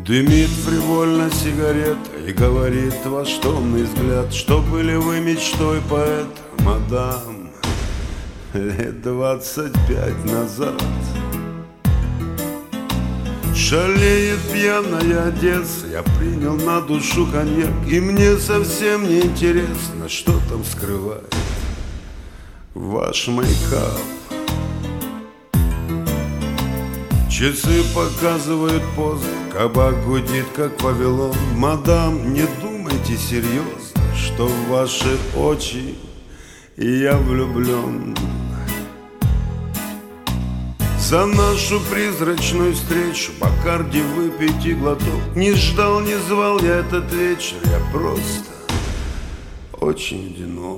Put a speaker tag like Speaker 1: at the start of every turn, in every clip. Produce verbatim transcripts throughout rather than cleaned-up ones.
Speaker 1: Дымит фривольно сигарета и говорит ваш томный взгляд, что были вы мечтой поэта, мадам, лет двадцать пять назад. Шалеет пьяная Одесса, я принял на душу коньяк, и мне совсем не интересно, что там скрывает ваш мейкап. Часы показывают поздно, кабак гудит, как Вавилон. Мадам, не думайте серьезно, что в ваши очи я влюблен. За нашу призрачную встречу Бакарди выпейте глоток. Не ждал, не звал я этот вечер, я просто очень одинок.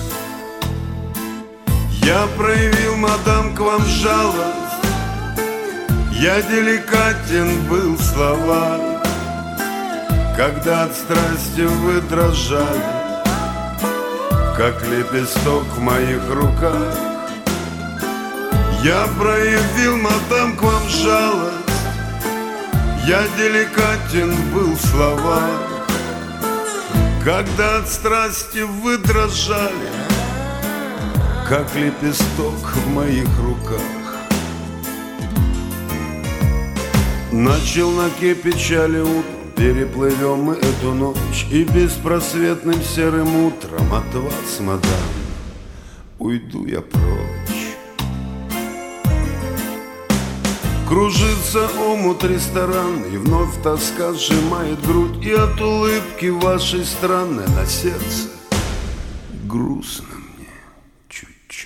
Speaker 1: Я проявил, мадам, к вам жалость, я деликатен был в словах, когда от страсти вы дрожали, как лепесток в моих руках. Я проявил, мадам, к вам жалость, я деликатен был в словах, когда от страсти вы дрожали, как лепесток в моих руках. На челноке печали утром переплывем мы эту ночь, и беспросветным серым утром от вас, мадам, уйду я прочь. Кружится омут ресторан, и вновь тоска сжимает грудь, и от улыбки вашей странной на сердце грустно мне чуть-чуть.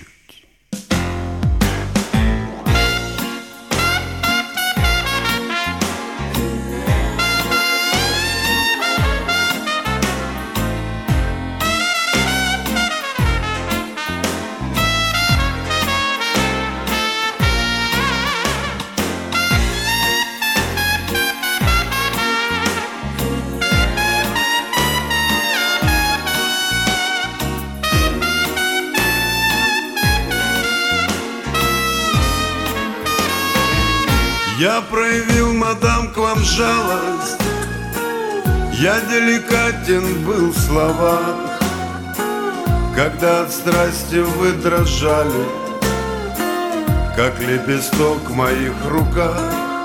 Speaker 1: Я проявил, мадам, к вам жалость, я деликатен был в словах, когда от страсти вы дрожали, как лепесток в моих руках.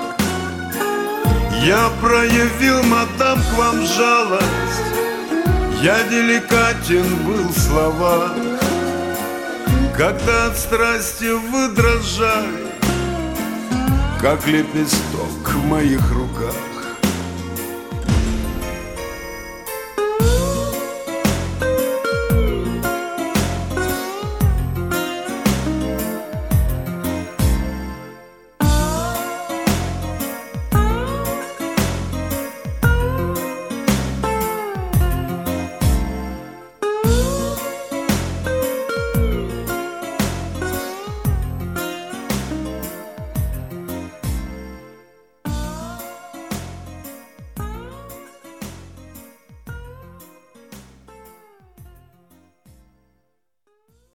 Speaker 1: Я проявил, мадам, к вам жалость, я деликатен был в словах, когда от страсти вы дрожали, как лепесток в моих руках.